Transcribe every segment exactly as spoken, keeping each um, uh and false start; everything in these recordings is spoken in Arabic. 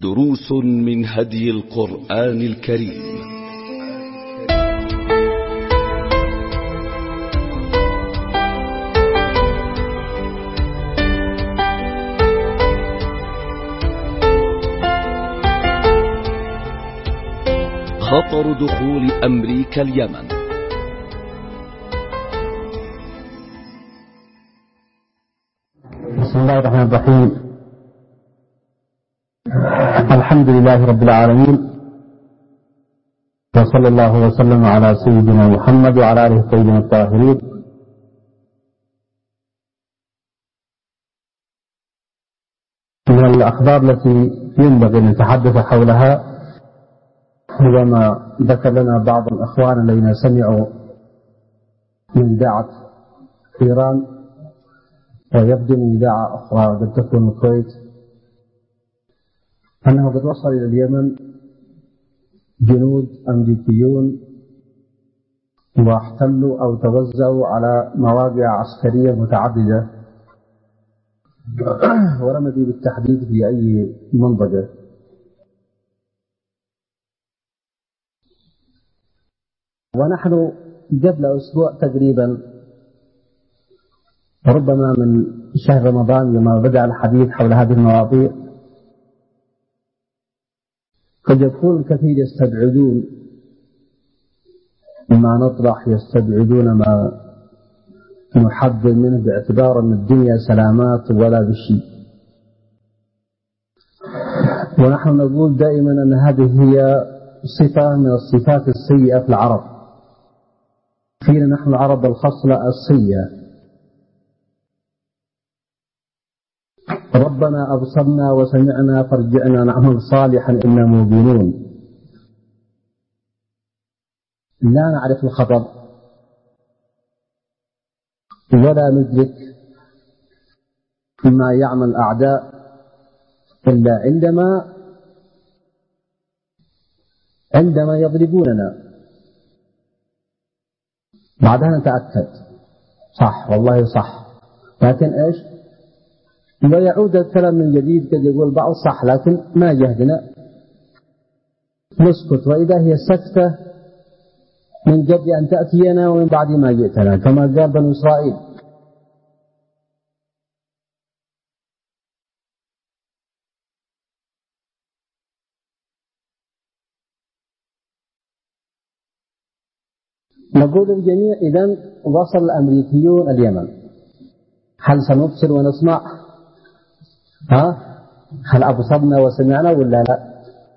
دروس من هدي القرآن الكريم. خطر دخول أمريكا اليمن. بسم الله الرحمن الرحيم. الحمد لله رب العالمين، وصلى الله وسلم على سيدنا محمد وعلى آله الطيبين الطاهرين. من الأخبار التي ينبغي أن نتحدث حولها هو ما ذكر لنا بعض الأخوان الذين سمعوا من إذاعة إيران، ويبدو من إذاعة أخرى قد تكون الكويت، أنه قد وصل إلى اليمن جنود أمريكيون واحتلوا أو توزعوا على مواقع عسكرية متعددة، ولم ندري بالتحديد في أي منطقة. ونحن قبل أسبوع تقريبا، ربما من شهر رمضان لما بدأ الحديث حول هذه المواضيع، قد يكون الكثير يستبعدون ما نطرح، يستبعدون ما نحذر منه باعتبار أن الدنيا سلامات ولا بشيء. ونحن نقول دائما أن هذه هي صفة من الصفات السيئة في العرب. فينا نحن العرب الخصلة السيئة: ربنا أبصرنا وسمعنا فارجعنا نعمل صالحا إنا موقنون. لا نعرف الخطر ولا ندرك ما يعمل الأعداء إلا عندما عندما يضربوننا، بعدها نتأكد صح والله صح، لكن إيش؟ ويعود الكلام من جديد، قد يقول بعض صح لكن ما جهدنا، نسكت، وإذا هي سكتة من قبل أن تأتينا ومن بعد ما جئتنا، كما قال بنو إسرائيل. نقول الجميع إذن وصل الأمريكيون اليمن، هل سنبصر ونسمع؟ ها؟ هل أبصرنا وسمعنا ولا لا؟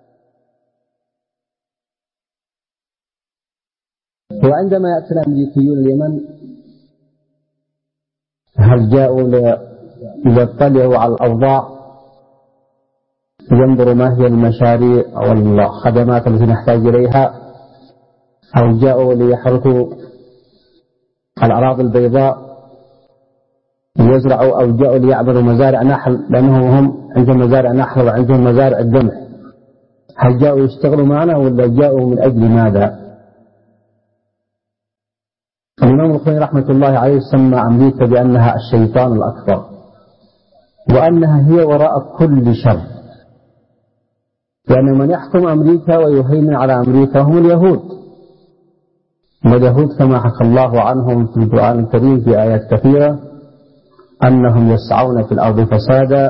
وعندما يأتي الأمريكيون اليمن، هل جاءوا ليطلعوا على الأوضاع، ينظروا ما هي المشاريع أو الخدمات التي نحتاج إليها، أو جاءوا ليحرثوا الأراضي البيضاء ليزرعوا، أو جاءوا ليعملوا مزارع نحل لأنهم هم عندهم مزارع نحل وعندهم مزارع القمح؟ هل جاءوا يشتغلوا معنا ولا جاءوا من أجل ماذا؟ الإمام الخميني رحمة الله عليه سمى أمريكا بأنها الشيطان الأكبر، وأنها هي وراء كل شر، لأن من يحكم أمريكا ويهيمن على أمريكا هم اليهود. واليهود كما حكى الله عنهم في القرآن الكريم في آيات كثيرة أنهم يسعون في الأرض فسادا،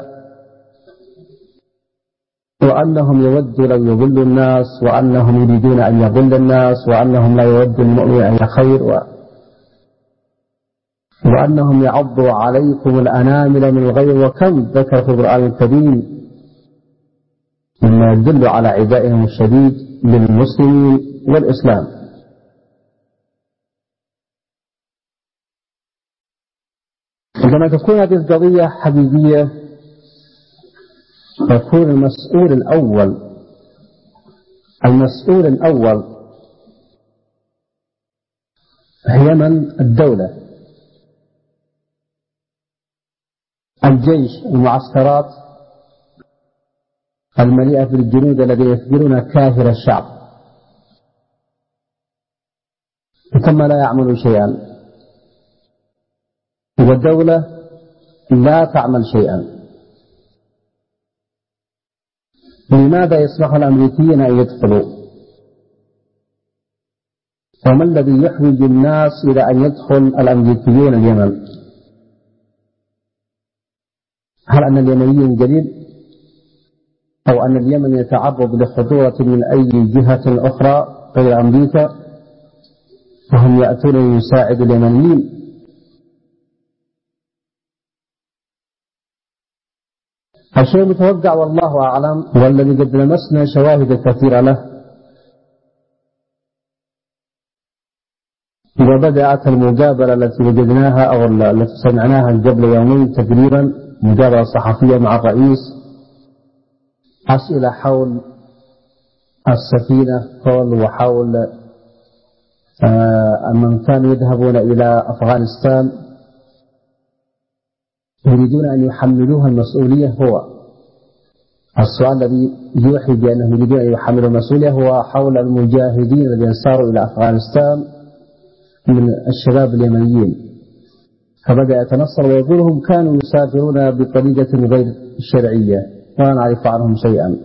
وأنهم يودوا لو يضلوا الناس، وأنهم يريدون أن يضل الناس، وأنهم لا يود المؤمن أن يخير، و... وأنهم يعضوا عليكم الأنامل من الغيظ. وكم ذكر في القرآن الكريم مما يدل على عدائهم الشديد للمسلمين والإسلام. عندما تكون هذه القضية حقيقية، يكون المسؤول الأول المسؤول الأول هي من؟ الدولة، الجيش، المعسكرات المليئة بالجنود الذين يفجرون كاهل الشعب، ثم لا يعملوا شيئا، والدولة لا تعمل شيئا. لماذا يسمح الأمريكيين أن يدخلوا؟ وما الذي يحوج الناس إلى أن يدخل الأمريكيون اليمن؟ هل أن اليمنيين قليل؟ أو أن اليمن يتعرض لخطورة من أي جهة أخرى غير أمريكا وهم يأتون ليساعدوا اليمنيين؟ الشيء متوقع والله أعلم، والذي قد لمسنا شواهد كثيرة له. وبدأت المقابلة التي وجدناها أو التي سمعناها قبل يومين تقريبا، مقابلة صحفية مع الرئيس، أسئلة حول السفينة حول وحول من كانوا يذهبون إلى أفغانستان يريدون أن يحملوها المسؤولية. هو السؤال الذي يوحي بأنهم يريدون أن يحملوا المسؤولية هو حول المجاهدين الذين ساروا إلى أفغانستان من الشباب اليمنيين، فبدأ يتنصر ويقول هم كانوا يسافرون بطريقة غير شرعية ولا نعرف عنهم شيئا.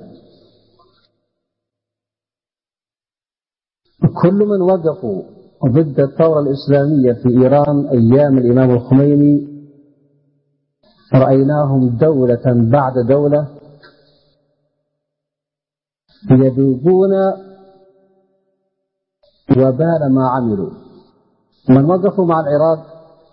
كل من وقفوا ضد الثورة الإسلامية في إيران أيام الإمام الخميني رأيناهم دولة بعد دولة يذوقون وبال ما عملوا. من وقفوا مع العراق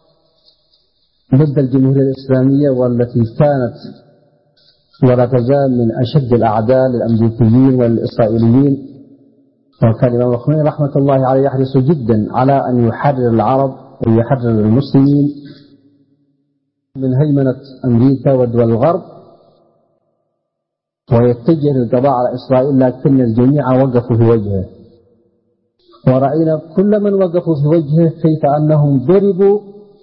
ضد الجمهورية الإسلامية والتي كانت ولا تزال من أشد الأعداء للأمريكيين والإسرائيليين، وكان الإمام الخميني رحمة الله عليه يحرص جدا على أن يحرر العرب ويحرر المسلمين من هيمنة أمريكا ودول الغرب ويتجه للقضاء على إسرائيل، لكن الجميع وقفوا في وجهه. ورأينا كل من وقفوا في وجهه كيف أنهم ضربوا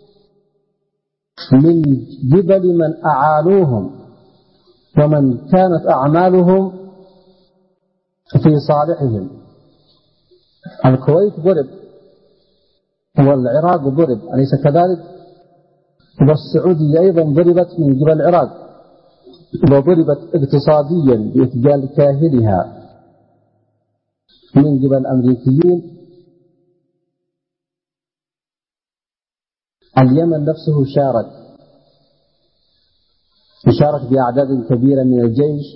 من قبل من أعانوهم ومن كانت أعمالهم في صالحهم. الكويت ضرب والعراق ضرب، أليس كذلك؟ والسعودية أيضا ضربت من قبل العراق وضربت اقتصاديا بإثقال كاهلها من قبل الأمريكيين. اليمن نفسه شارك شارك بأعداد كبيرة من الجيش،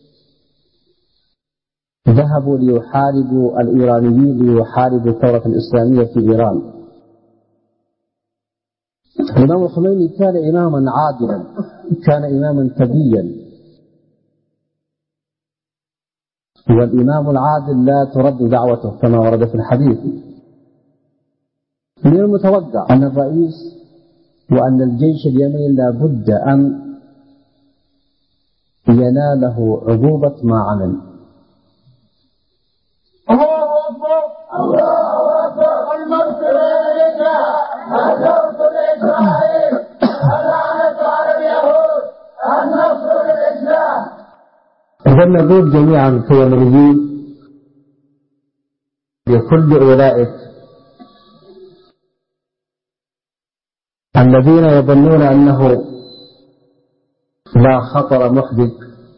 ذهبوا ليحاربوا الإيرانيين ليحاربوا الثورة الإسلامية في إيران. الإمام الخميني كان إماما عادلا، كان إماما تقيا، والإمام العادل لا ترد دعوته كما ورد في الحديث. من المتوقع أن الرئيس وأن الجيش اليمني لا بد أن يناله عقوبة ما عمل. الله أكبر الله أكبر المغفرة لله الحوت لإسرائيل اللعنة على اليهود النصر للإسلام. إذا نقول جميعا كيمنيين لكل أولئك الذين يظنون أنه لا خطر محدث،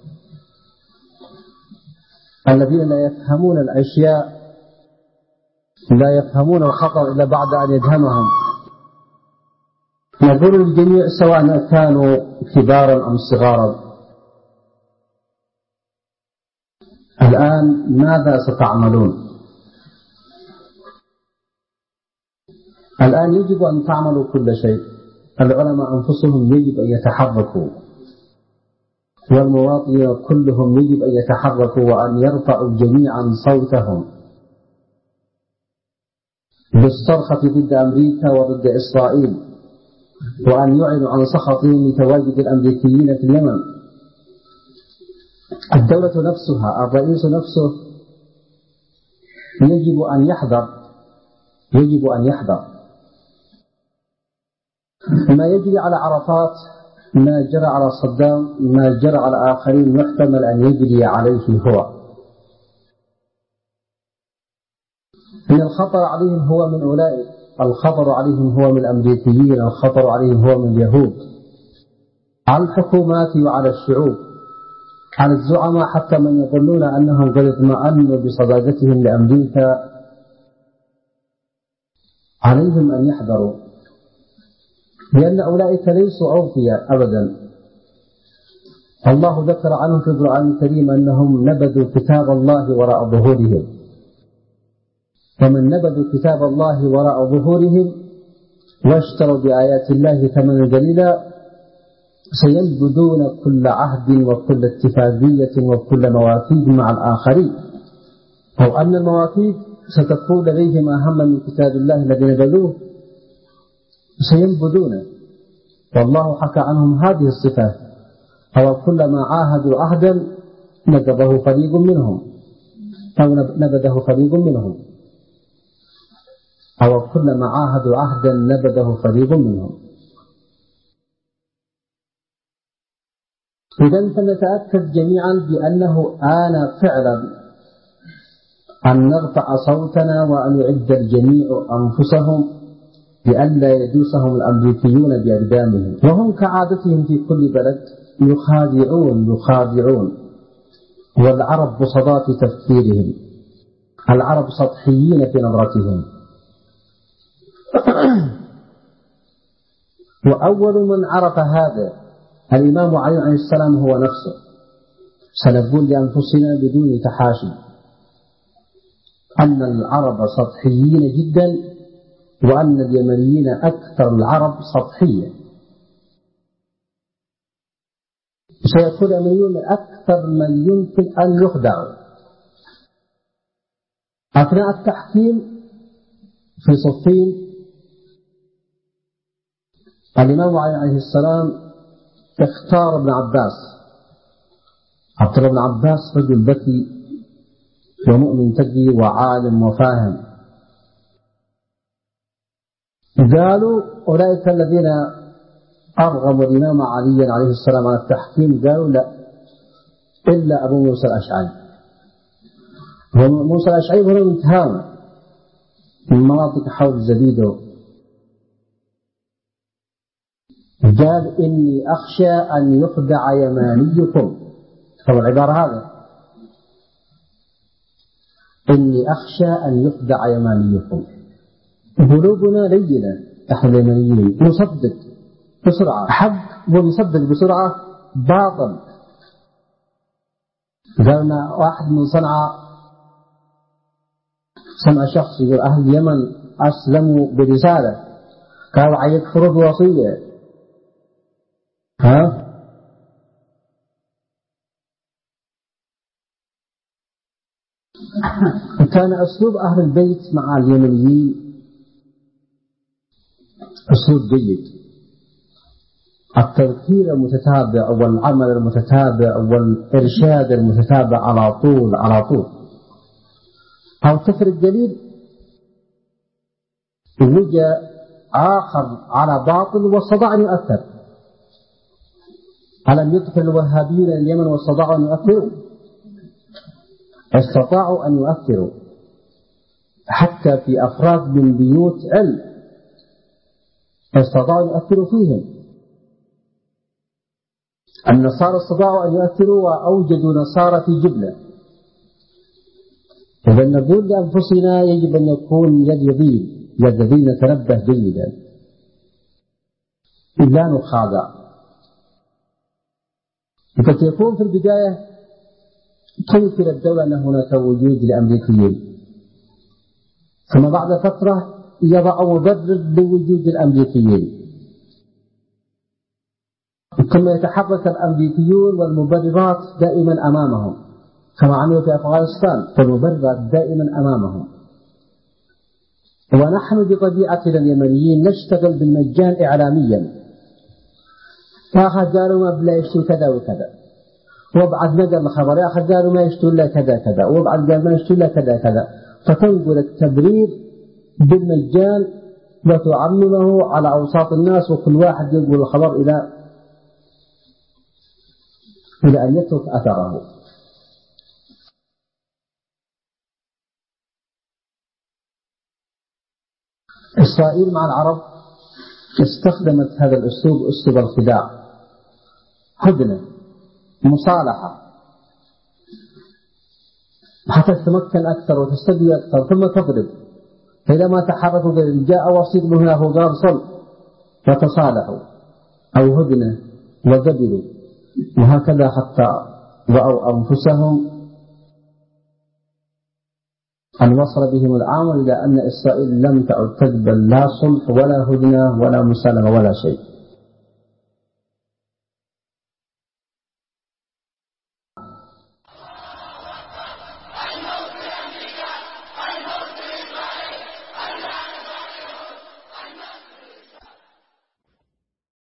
الذين لا يفهمون الأشياء، لا يفهمون الخطر إلا بعد أن يدهمهم، نقول للجميع سواء كانوا كبارا أم صغارا: الآن ماذا ستعملون؟ الآن يجب أن تعملوا كل شيء. العلماء أنفسهم يجب أن يتحركوا، والمواطنين كلهم يجب أن يتحركوا وأن يرفعوا جميعا صوتهم بالصرخة ضد أمريكا وضد إسرائيل، وأن يعلنوا عن سخطهم لتواجد الأمريكيين في اليمن. الدولة نفسها، الرئيس نفسه يجب أن يحذر يجب أن يحذر ما يجري على عرفات، ما جرى على صدام، ما جرى على آخرين محتمل أن يجري عليه هو. إن الخطر عليهم هو من أولئك، الخطر عليهم هو من الأمريكيين، الخطر عليهم هو من اليهود، على الحكومات وعلى الشعوب. عن الزعماء حتى من يظنون أنهم قد اطمأنوا بصداقتهم لأمريكا عليهم أن يحذروا، لأن أولئك ليسوا أوفياء أبدا. الله ذكر عنهم في القرآن الكريم أنهم نبذوا كتاب الله وراء ظهورهم، ومن نبذوا كتاب الله وراء ظهورهم واشتروا بآيات الله ثمنا قليلا سينبذون كل عهد وكل اتفاقية وكل مواثيق مع الآخرين، أو أن المواثيق ستكون لديهم أهم من كتاب الله الذي نبذوه سينبذونه. والله حكى عنهم هذه الصفات: أو كلما عاهدوا عهدا نبذه فريق منهم أو نبذه فريق منهم أو كلما عاهدوا عهدا نبذه فريق منهم. إذن فنتأكد جميعا بأنه آن فعلا أن نرفع صوتنا وأن يعد الجميع أنفسهم لئلا يدوسهم الأمريكيون بأقدامهم، وهم كعادتهم في كل بلد يخادعون يخادعون والعرب بسطاء تفكيرهم، العرب سطحيين في نظرتهم. وأول من عرف هذا الإمام علي عليه السلام هو نفسه. سنقول لأنفسنا بدون تحاشي أن العرب سطحيين جدا، وأن اليمنيين أكثر العرب سطحية. سيكون اليمنيون أكثر من يمكن أن يخدعوا. أثناء التحكيم في صفين الإمام علي عليه السلام اختار ابن عباس. عبد الله بن عباس رجل ذكي ومؤمن تقي وعالم وفاهم. قالوا أولئك الذين أرغموا الإمام علي عليه السلام على التحكيم قالوا لا إلا أبو موسى الأشعري. وموسى الأشعري هو من تهاون من مناطق حول زبيده. قال إني أخشى أن يخدع يمانيكم. هو العبارة هذا، إني أخشى أن يخدع يمانيكم. قلوبنا لينة نحن اليمنيين، نصدق بسرعة حق ونصدق بسرعة باطل. قالنا واحد من صنعاء سمع شخص يقول أهل اليمن أسلموا برسالة قالوا يكفروا بوصية. ها كان أسلوب أهل البيت مع اليمنيين أسلوب جيد، التذكير المتتابع والعمل المتتابع والإرشاد المتتابع على طول على طول. أو تفرق دليل وجاء آخر على باطل واستطاع أن يؤثر. ألم يدخل الوهابيون اليمن واستطاعوا أن يؤثروا؟ استطاعوا أن يؤثروا حتى في أفراد من بيوت علم، استطاعوا أن يؤثروا فيهم. النصارى استطاعوا أن يؤثروا وأوجدوا نصارى في جبلة. إذا نقول لأنفسنا يجب أن يكون يد يدين يد يدين نتنبه جيدا، لا نخادع. وقد يكون في البداية تنكر الدولة أن هناك وجود لأمريكيين، ثم بعد فترة يضع مبرر لوجود الأمريكيين، ثم يتحرك الأمريكيون والمبررات دائما أمامهم كما عملوا في أفغانستان، والمبررات دائما أمامهم. ونحن بطبيعتنا اليمنيين نشتغل بالمجان إعلاميا. آخر قالوا ما بلا يشتوا كذا وكذا، وابعد نقل الخبر آخر قالوا ما يشتوا إلا كذا كذا، وابعد قال ما يشتوا إلا كذا كذا، فتنقل التبرير بالمجان وتعممه على أوساط الناس، وكل واحد ينقل الخبر إلى إلى أن يترك أثره. إسرائيل مع العرب استخدمت هذا الأسلوب، أسلوب الخداع، هدنة، مصالحة، حتى تتمكن أكثر وتستدي أكثر ثم تضرب. فإذا ما تحركوا جاء وسيط من هنا هو قال صل وتصالحوا أو هدنة وقبلوا، وهكذا حتى رأوا أنفسهم أن وصل بهم الأمر إلى أن إسرائيل لم تعد تقبل لا صلح ولا هدنة ولا مسالمة ولا شيء.